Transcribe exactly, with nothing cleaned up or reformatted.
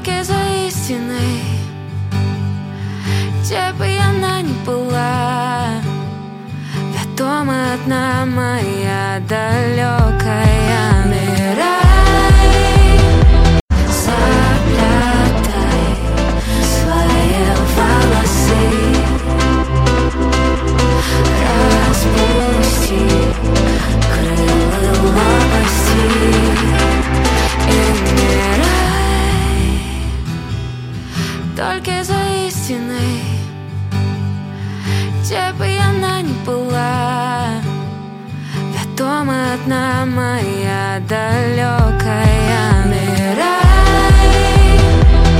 только за истиной, где бы она ни была. Ведома одна моя далекая. Ныряй, заплетай свои волосы, распусти крылья лопасти и ныряй, только за истиной, где бы она ни была. Ведома одна моя далекая.